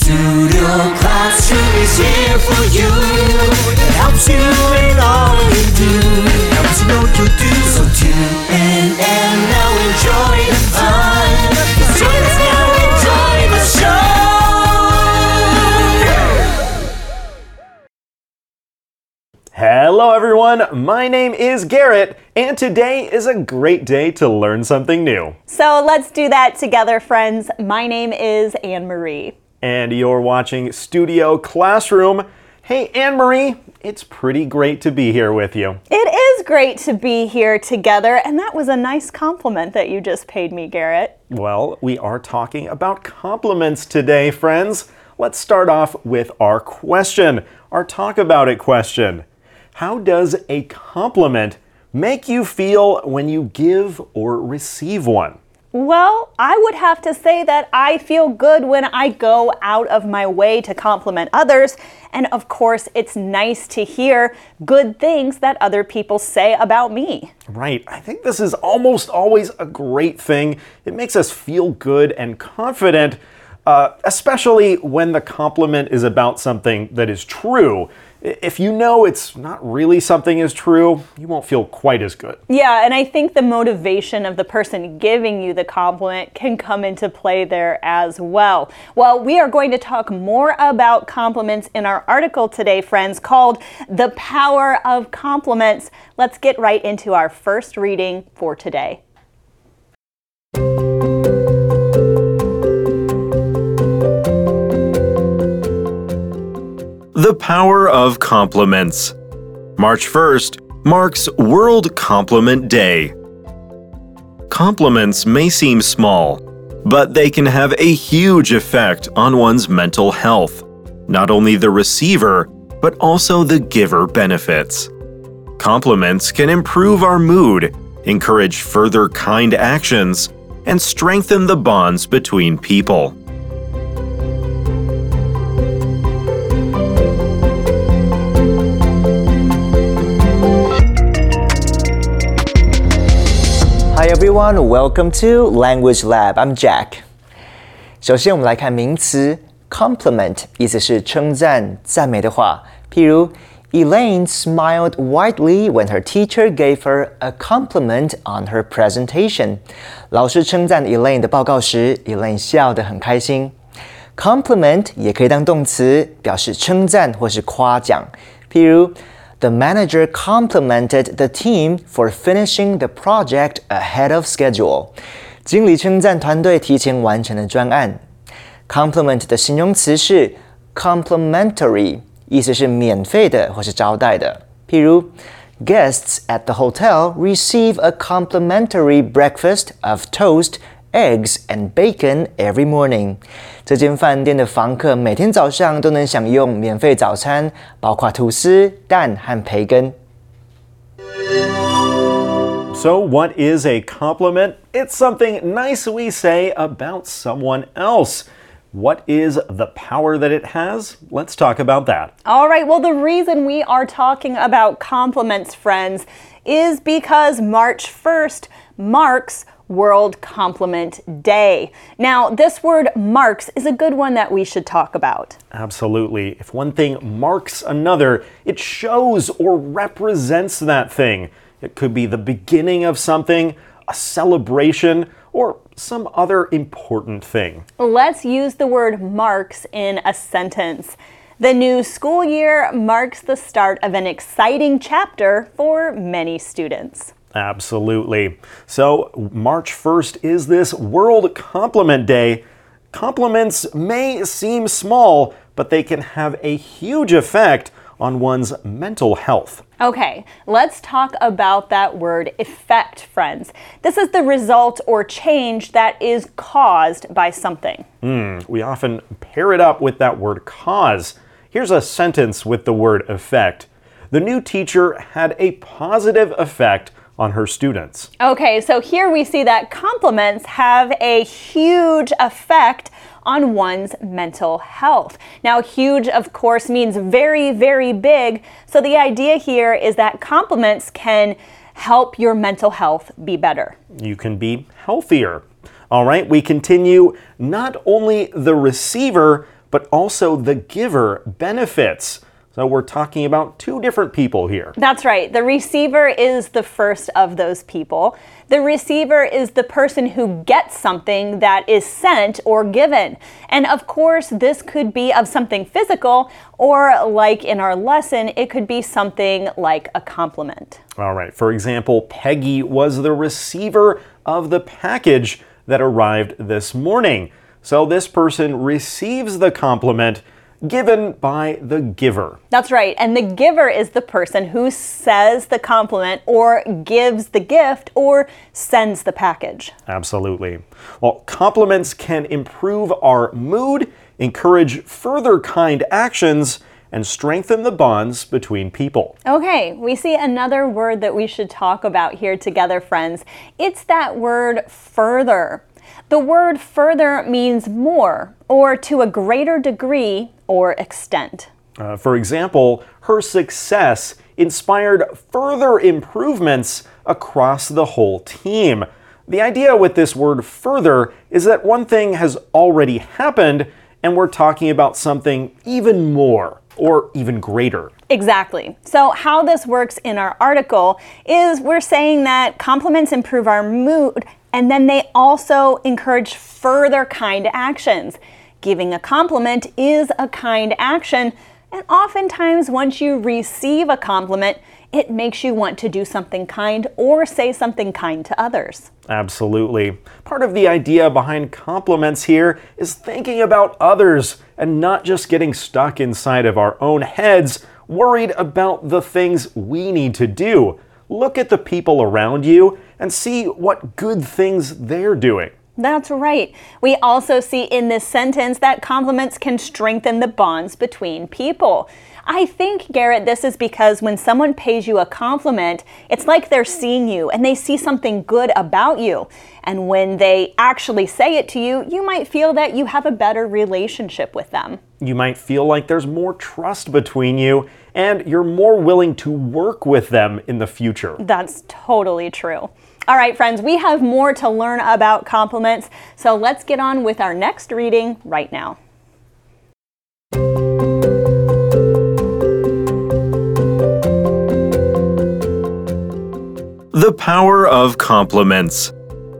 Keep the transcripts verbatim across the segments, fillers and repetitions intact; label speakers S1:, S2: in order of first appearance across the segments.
S1: Studio Classroom is here for you. It helps you in all you do. Helps you know what you do. So tune in and now enjoy the fun. Join us now, enjoy the show.
S2: Hello everyone, my name is Garrett, and today is a great day to learn something new.
S3: So let's do that together, friends. My name is Anne-Marie.
S2: And you're watching Studio Classroom. Hey Anne-Marie, it's pretty great to be here with you.
S3: It is great to be here together, and that was a nice compliment that you just paid me, Garrett.
S2: Well, we are talking about compliments today, friends. Let's start off with our question, our talk about it question. How does a compliment make you feel when you give or receive one?
S3: Well, I would have to say that I feel good when I go out of my way to compliment others. And of course, it's nice to hear good things that other people say about me.
S2: Right. I think this is almost always a great thing. It makes us feel good and confident, uh, especially when the compliment is about something that is true. If you know it's not really something is true, you won't feel quite as good.
S3: Yeah, and I think the motivation of the person giving you the compliment can come into play there as well. Well, we are going to talk more about compliments in our article today, friends, called The Power of Compliments. Let's get right into our first reading for today.
S4: The Power of Compliments. March first marks World Compliment Day. Compliments may seem small, but they can have a huge effect on one's mental health. Not only the receiver, but also the giver benefits. Compliments can improve our mood, encourage further kind actions, and strengthen the bonds between people.
S5: Hi everyone, welcome to Language Lab. I'm Jack. 首先我们来看名词 compliment， 意思是称赞、赞美的话。譬如 Elaine smiled widely when her teacher gave her a compliment on her presentation. 老师称赞 Elaine 的报告时 ，Elaine 笑得很开心。Compliment 也可以当动词，表示称赞或是夸奖。譬如The manager complimented the team for finishing the project ahead of schedule. 经理称赞团队提前完成了专案。Compliment 的形容词是 complimentary， 意思是免费的或是招待的。譬如 Guests at the hotel receive a complimentary breakfast of toast, eggs and bacon every morning. 这间饭店的房客每天早上都能享用免费早餐，包括吐司、蛋和培根。
S2: So what is a compliment? It's something nice we say about someone else. What is the power that it has? Let's talk about that.
S3: All right, well, the reason we are talking about compliments, friends, is because March first marks World Compliment Day. Now, this word marks is a good one that we should talk about.
S2: Absolutely. If one thing marks another, it shows or represents that thing. It could be the beginning of something, a celebration, or some other important thing.
S3: Let's use the word marks in a sentence. The new school year marks the start of an exciting chapter for many students.
S2: Absolutely. So March first is this World Compliment Day. Compliments may seem small, but they can have a huge effect on one's mental health.
S3: Okay, let's talk about that word effect, friends. This is the result or change that is caused by something.
S2: Mm, we often pair it up with that word cause. Here's a sentence with the word effect. The new teacher had a positive effect on her students.
S3: Okay, so here we see that compliments have a huge effect on one's mental health. Now, huge, of course, means very, very big. So the idea here is that compliments can help your mental health be better.
S2: You can be healthier. All right, we continue. Not only the receiver, but also the giver benefits. So we're talking about two different people here.
S3: That's right. The receiver is the first of those people. The receiver is the person who gets something that is sent or given. And of course, this could be of something physical, or like in our lesson, it could be something like a compliment.
S2: All right. For example, Peggy was the receiver of the package that arrived this morning. So this person receives the compliment given by the giver.
S3: That's right. And the giver is the person who says the compliment or gives the gift or sends the package.
S2: Absolutely. Well, compliments can improve our mood, encourage further kind actions, and strengthen the bonds between people.
S3: Okay, we see another word that we should talk about here together, friends. It's that word further. The word further means more, or to a greater degree or extent.
S2: Uh, for example, her success inspired further improvements across the whole team. The idea with this word further is that one thing has already happened and we're talking about something even more or even greater.
S3: Exactly. So how this works in our article is we're saying that compliments improve our mood, and then they also encourage further kind actions. Giving a compliment is a kind action, and oftentimes once you receive a compliment, it makes you want to do something kind or say something kind to others.
S2: Absolutely. Part of the idea behind compliments here is thinking about others and not just getting stuck inside of our own heads, worried about the things we need to do. Look at the people around you and see what good things they're doing.
S3: That's right. We also see in this sentence that compliments can strengthen the bonds between people. I think, Garrett, this is because when someone pays you a compliment, it's like they're seeing you and they see something good about you. And when they actually say it to you, you might feel that you have a better relationship with them.
S2: You might feel like there's more trust between you and you're more willing to work with them in the future.
S3: That's totally true. All right, friends, we have more to learn about compliments, so let's get on with our next reading right now.
S4: The power of compliments.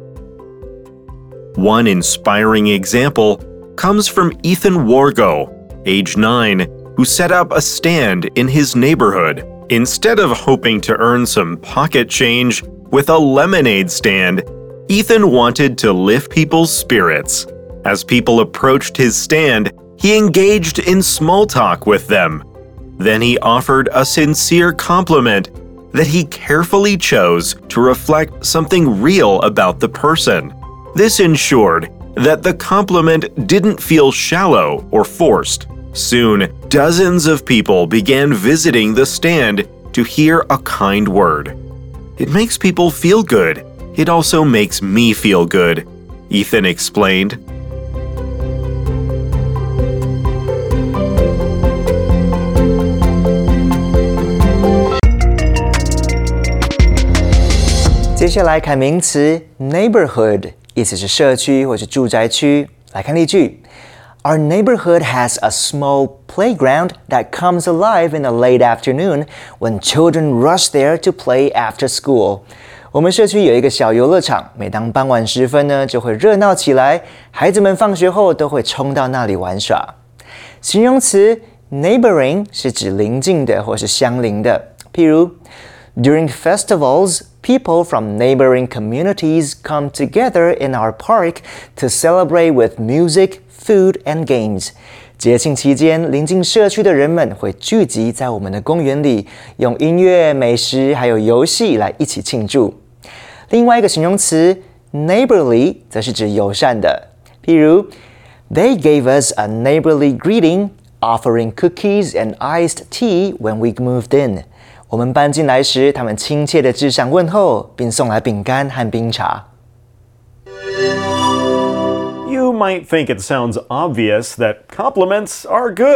S4: One inspiring example comes from Ethan Wargo, age nine, who set up a stand in his neighborhood. Instead of hoping to earn some pocket change with a lemonade stand, Ethan wanted to lift people's spirits. As people approached his stand, he engaged in small talk with them. Then he offered a sincere compliment that he carefully chose to reflect something real about the person. This ensured that the compliment didn't feel shallow or forced. Soon, dozens of people began visiting the stand to hear a kind word. It makes people feel good. It also makes me feel good, Ethan explained.
S5: 接下来看名词 neighborhood， 意思是社区或是住宅区。来看例句 ：Our neighborhood has a small playground that comes alive in the late afternoon when children rush there to play after school. 我们社区有一个小游乐场，每当傍晚时分呢，就会热闹起来。孩子们放学后都会冲到那里玩耍。形容词 neighboring 是指邻近的或是相邻的，譬如 During festivals, people from neighboring communities come together in our park to celebrate with music, food, and games. 节庆期间，邻近社区的人们会聚集在我们的公园里，用音乐、美食还有游戏来一起庆祝。另外一个形容词 neighborly 则是指友善的，譬如 They gave us a neighborly greeting, offering cookies and iced tea when we moved in. 我们搬进来时，他们亲切地致上问候，并送来饼干和冰茶。
S2: You might think it sounds obvious that compliments are good,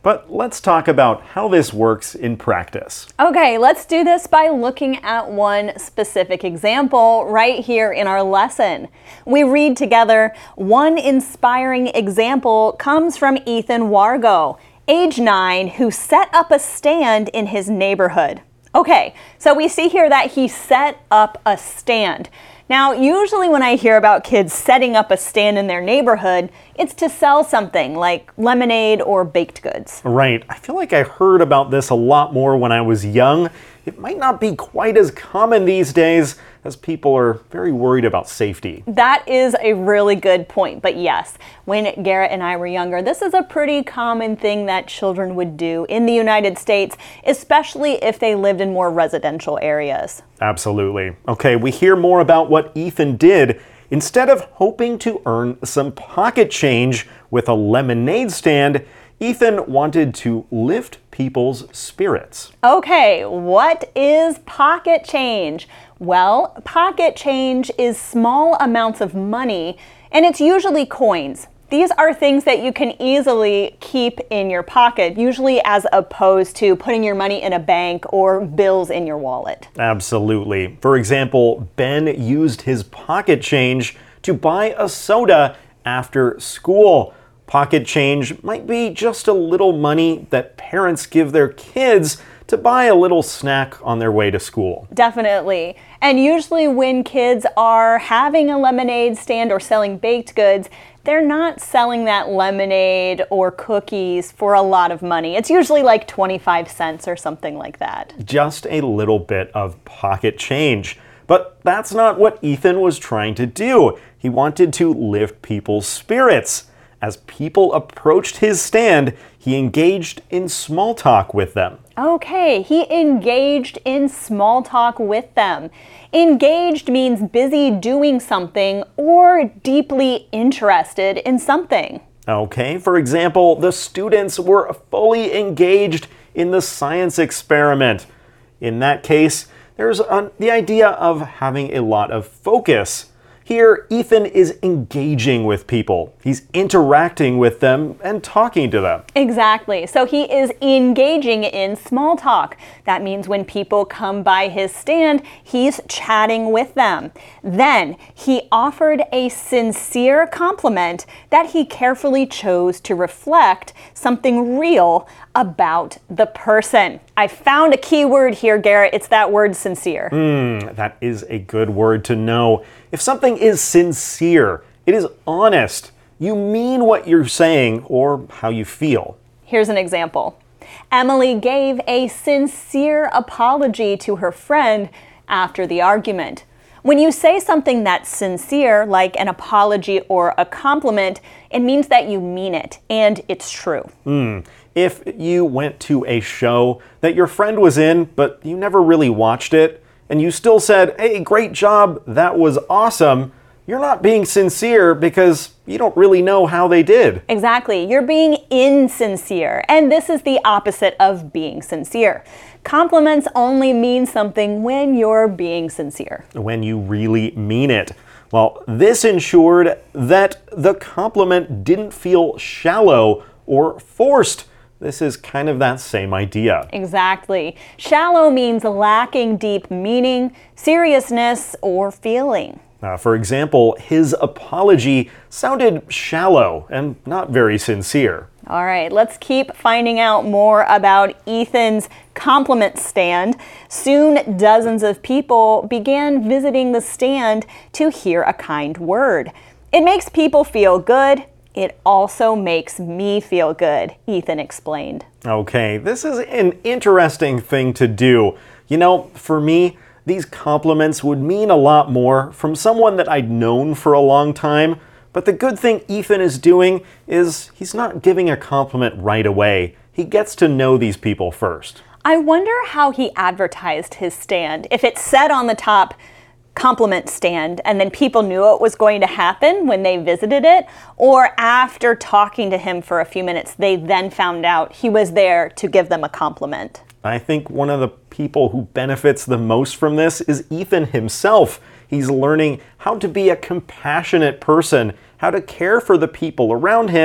S2: But let's talk about how this works in practice.
S3: Okay, let's do this by looking at one specific example right here in our lesson. We read together, one inspiring example comes from Ethan Wargo, age nine, who set up a stand in his neighborhood. Okay, so we see here that he set up a stand. Now, usually when I hear about kids setting up a stand in their neighborhood, it's to sell something like lemonade or baked goods.
S2: Right. I feel like I heard about this a lot more when I was young. It might not be quite as common these days as people are very worried about safety.
S3: That is a really good point. But yes, when Garrett and I were younger, this is a pretty common thing that children would do in the United States, especially if they lived in more residential areas.
S2: Absolutely. Okay, we hear more about what Ethan did. Instead of hoping to earn some pocket change with a lemonade stand, Ethan wanted to lift people's spirits.
S3: Okay, what is pocket change? Well, pocket change is small amounts of money, and it's usually coins. These are things that you can easily keep in your pocket, usually as opposed to putting your money in a bank or bills in your wallet.
S2: Absolutely. For example, Ben used his pocket change to buy a soda after school. Pocket change might be just a little money that parents give their kids to buy a little snack on their way to school.
S3: Definitely. And usually when kids are having a lemonade stand or selling baked goods, they're not selling that lemonade or cookies for a lot of money. It's usually like twenty-five cents or something like that.
S2: Just a little bit of pocket change. But that's not what Ethan was trying to do. He wanted to lift people's spirits. As people approached his stand, he engaged in small talk with them.
S3: Okay, he engaged in small talk with them. Engaged means busy doing something or deeply interested in something.
S2: Okay, for example, the students were fully engaged in the science experiment. In that case, there's a, the idea of having a lot of focus. Here, Ethan is engaging with people. He's interacting with them and talking to them.
S3: Exactly. So he is engaging in small talk. That means when people come by his stand, he's chatting with them. Then he offered a sincere compliment that he carefully chose to reflect something real about the person. I found a key word here, Garrett. It's that word sincere.
S2: Mm, that is a good word to know. If something is sincere, it is honest. You mean what you're saying or how you feel.
S3: Here's an example. Emily gave a sincere apology to her friend after the argument. When you say something that's sincere, like an apology or a compliment, it means that you mean it and it's true.
S2: Mm. If you went to a show that your friend was in, but you never really watched it, and you still said, hey, great job, that was awesome, you're not being sincere because you don't really know how they did.
S3: Exactly. You're being insincere, and this is the opposite of being sincere. Compliments only mean something when you're being sincere.
S2: When you really mean it. Well, this ensured that the compliment didn't feel shallow or forced. This is kind of that same idea.
S3: Exactly. Shallow means lacking deep meaning, seriousness, or feeling.
S2: Uh, for example, his apology sounded shallow and not very sincere.
S3: All right, let's keep finding out more about Ethan's compliment stand. Soon, dozens of people began visiting the stand to hear a kind word. It makes people feel good. It also makes me feel good, Ethan explained.
S2: Okay, this is an interesting thing to do. You know, for me, these compliments would mean a lot more from someone that I'd known for a long time. But the good thing Ethan is doing is he's not giving a compliment right away. He gets to know these people first.
S3: I wonder how he advertised his stand. If it said on the top, compliment stand, and then people knew it was going to happen when they visited it, or after talking to him for a few minutes, they then found out he was there to give them a compliment.
S2: I think one of the people who benefits the most from this is Ethan himself. He's learning how to be a compassionate person, how to care for the people around him,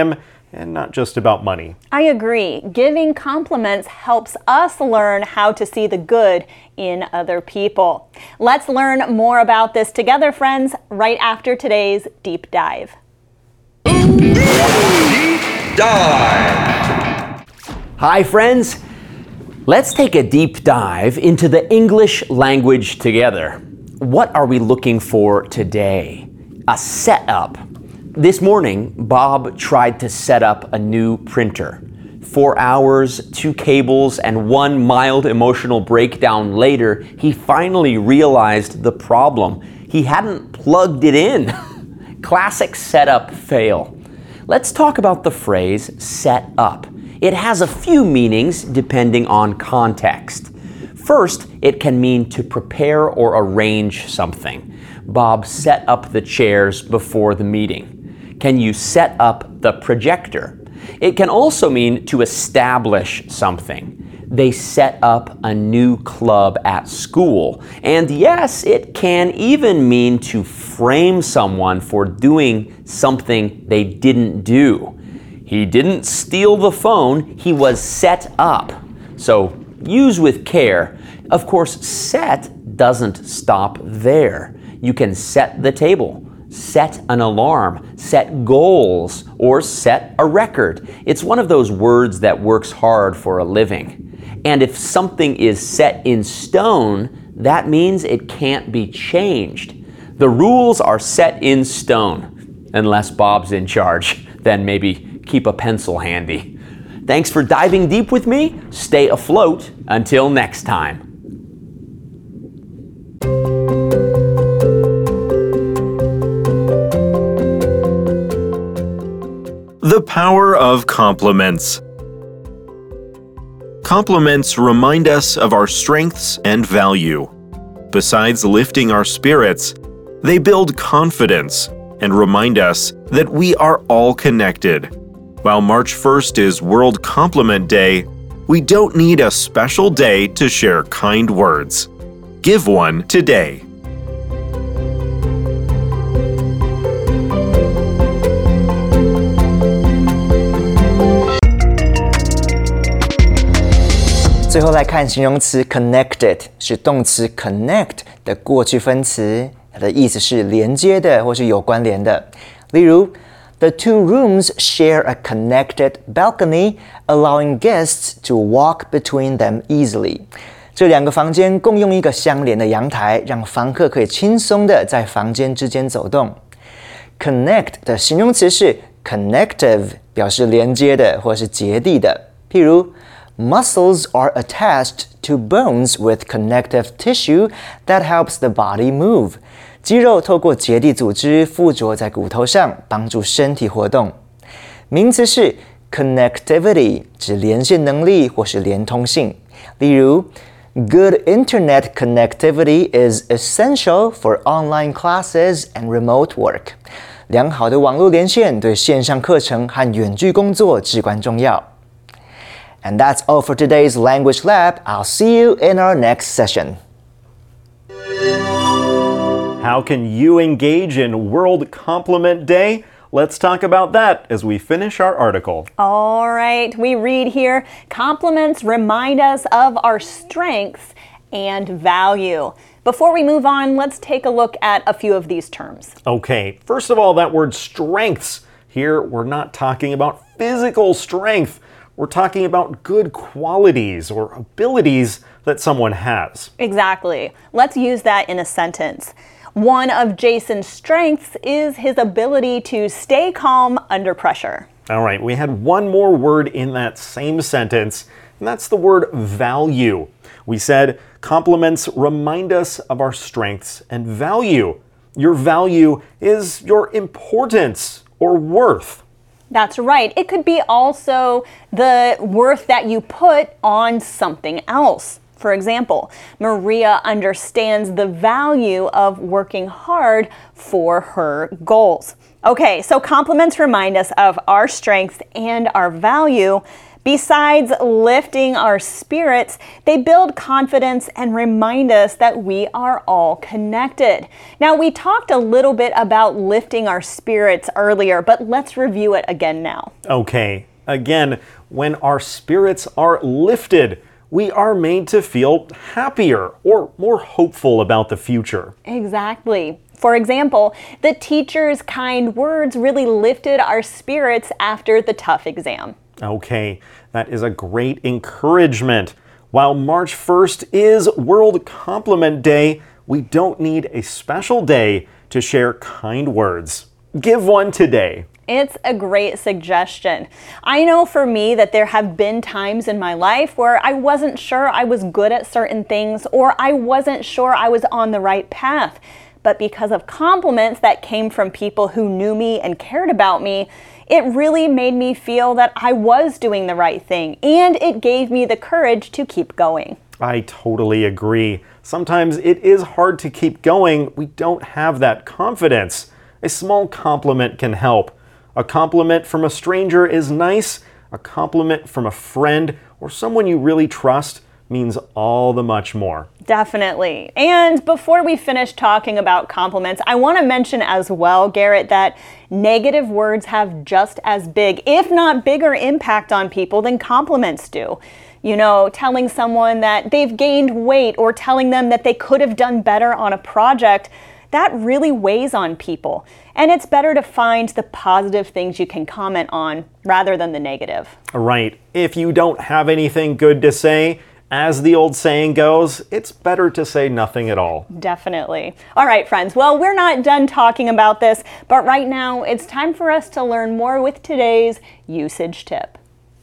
S2: and not just about money.
S3: I agree. Giving compliments helps us learn how to see the good in other people. Let's learn more about this together, friends, right after today's Deep Dive.
S6: Deep Dive!
S7: Hi, friends. Let's take a deep dive into the English language together. What are we looking for today? A setup. This morning, Bob tried to set up a new printer. Four hours, two cables, and one mild emotional breakdown later, he finally realized the problem. He hadn't plugged it in. Classic setup fail. Let's talk about the phrase set up. It has a few meanings depending on context. First, it can mean to prepare or arrange something. Bob set up the chairs before the meeting. Can you set up the projector? It can also mean to establish something. They set up a new club at school. And yes, it can even mean to frame someone for doing something they didn't do. He didn't steal the phone, he was set up. So use with care. Of course, set doesn't stop there. You can set the table, set an alarm, set goals, or set a record. It's one of those words that works hard for a living. And if something is set in stone, that means it can't be changed. The rules are set in stone, unless Bob's in charge. Then maybe keep a pencil handy. Thanks for diving deep with me. Stay afloat until next time.
S4: The power of compliments. Compliments remind us of our strengths and value. Besides lifting our spirits, they build confidence and remind us that we are all connected. While March first is World Compliment Day, we don't need a special day to share kind words. Give one today.
S5: 最后来看形容词 connected， 是动词 connect 的过去分词，它的意思是连接的或是有关联的。例如 The two rooms share a connected balcony, allowing guests to walk between them easily. 这两个房间共用一个相连的阳台，让房客可以轻松地在房间之间走动。Connect 的形容词是 connective， 表示连接的或是结缔的。譬如Muscles are attached to bones with connective tissue that helps the body move. 肌肉透过结缔组织附着在骨头上，帮助身体活动。名词是 connectivity， 指连线能力或是连通性。例如 Good internet connectivity is essential for online classes and remote work. 良好的网络连线对线上课程和远距工作至关重要。And that's all for today's Language Lab. I'll see you in our next session.
S2: How can you engage in World Compliment Day? Let's talk about that as we finish our article.
S3: All right, we read here, compliments remind us of our strengths and value. Before we move on, let's take a look at a few of these terms.
S2: Okay, first of all, that word strengths. Here, we're not talking about physical strength. We're talking about good qualities or abilities that someone has.
S3: Exactly. Let's use that in a sentence. One of Jason's strengths is his ability to stay calm under pressure.
S2: All right, we had one more word in that same sentence, and that's the word value. We said compliments remind us of our strengths and value. Your value is your importance or worth.
S3: That's right. It could be also the worth that you put on something else. For example, Maria understands the value of working hard for her goals. Okay, so compliments remind us of our strengths and our value, Besides lifting our spirits, they build confidence and remind us that we are all connected. Now, we talked a little bit about lifting our spirits earlier, but let's review it again now.
S2: Okay, again, when our spirits are lifted, we are made to feel happier or more hopeful about the future.
S3: Exactly. For example, the teacher's kind words really lifted our spirits after the tough exam.
S2: Okay, that is a great encouragement. While March first is World Compliment Day, we don't need a special day to share kind words. Give one today.
S3: It's a great suggestion. I know for me that there have been times in my life where I wasn't sure I was good at certain things, or I wasn't sure I was on the right path. But because of compliments that came from people who knew me and cared about me, it really made me feel that I was doing the right thing, and it gave me the courage to keep going.
S2: I totally agree. Sometimes it is hard to keep going. We don't have that confidence. A small compliment can help. A compliment from a stranger is nice. A compliment from a friend or someone you really trust means all the much more.
S3: Definitely. And before we finish talking about compliments, I want to mention as well, Garrett, that negative words have just as big, if not bigger, impact on people than compliments do. You know, telling someone that they've gained weight or telling them that they could have done better on a project, that really weighs on people. And it's better to find the positive things you can comment on rather than the negative.
S2: Right. If you don't have anything good to say, as the old saying goes, it's better to say nothing at all.
S3: Definitely. All right, friends. Well, we're not done talking about this, but right now it's time for us to learn more with today's usage tip.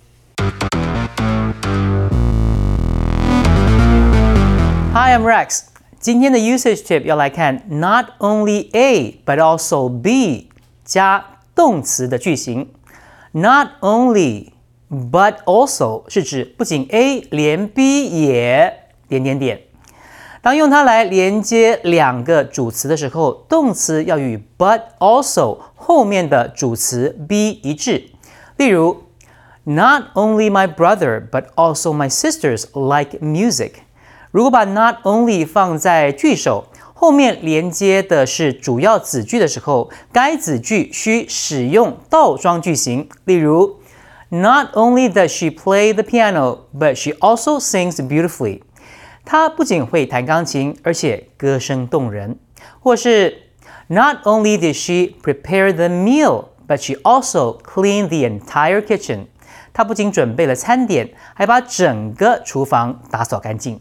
S8: Hi, I'm Rex. 今天的 usage tip 要来看 not only A but also B 加动词的句型。Not only but also 是指不仅 A 连 B 也点点点。当用它来连接两个主词的时候，动词要与 but also 后面的主词 be 一致。例如 Not only my brother but also my sisters like music。如果把 not only 放在句首，后面连接的是主要子句的时候，该子句需使用倒装句型。例如 Not only does she play the piano, but she also sings beautifully. 她不仅会弹钢琴，而且歌声动人。或是 Not only did she prepare the meal, but she also cleaned the entire kitchen. 她不仅准备了餐点，还把整个厨房打扫干净。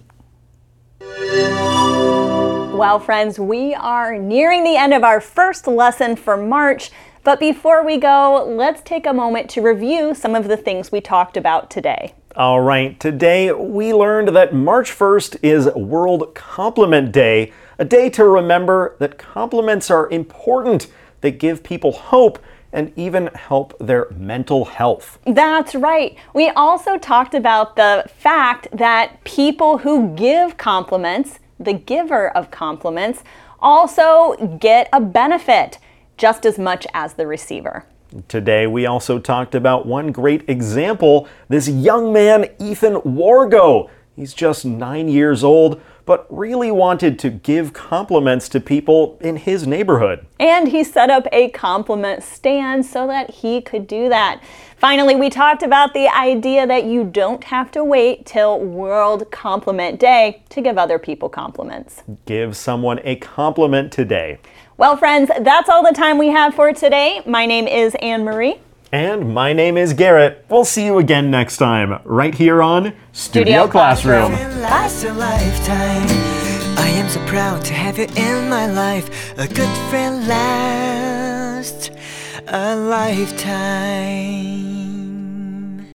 S3: Well, friends, we are nearing the end of our first lesson for March. But before we go, let's take a moment to review some of the things we talked about today.
S2: All right, today we learned that March first is World Compliment Day, a day to remember that compliments are important. They give people hope and even help their mental health.
S3: That's right. We also talked about the fact that people who give compliments, the giver of compliments, also get a benefit just as much as the receiver.
S2: Today, we also talked about one great example, this young man, Ethan Wargo. He's just nine years old, but really wanted to give compliments to people in his neighborhood.
S3: And he set up a compliment stand so that he could do that. Finally, we talked about the idea that you don't have to wait till World Compliment Day to give other people compliments.
S2: Give someone a compliment today.
S3: Well, friends, that's all the time we have for today. My name is Anne-Marie.
S2: And my name is Garrett. We'll see you again next time, right here on Studio, Studio Classroom.
S1: Last a lifetime. I am so proud to have you in my life. A good friend lasts a lifetime.